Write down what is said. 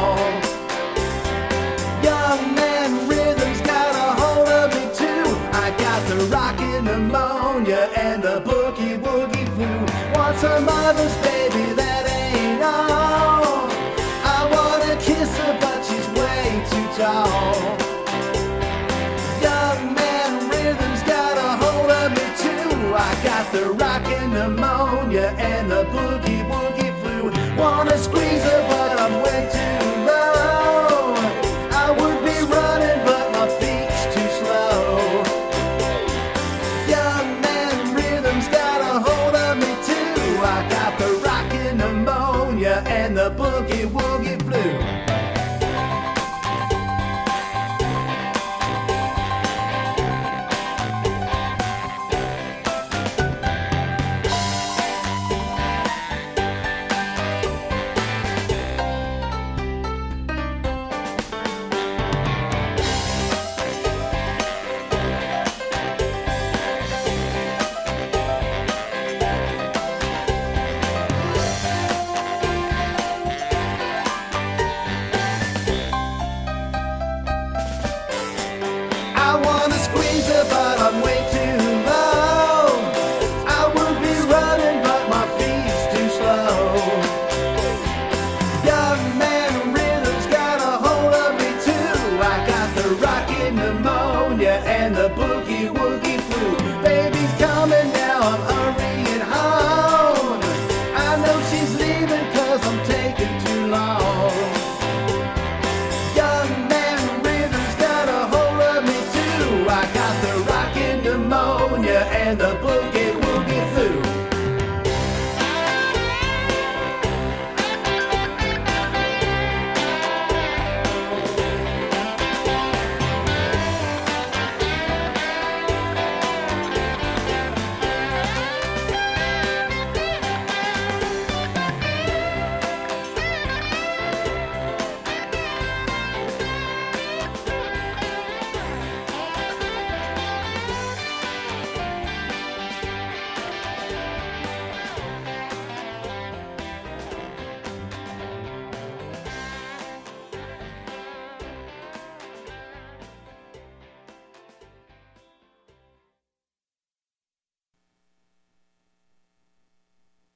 tall. Young man rhythm's got a hold of me too. I got the rockin' pneumonia and the boogie woogie flu. Want some mother's baby, that ain't all. I wanna kiss her but she's way too tall. Young man rhythm's got a hold of me too. I got the rockin' pneumonia and the boogie woogie flu. Wanna squeeze her but I'm way too low. I would be running but my feet's too slow. Young man rhythm's got a hold of me too. I got the rockin' pneumonia and the boogie woogie flu.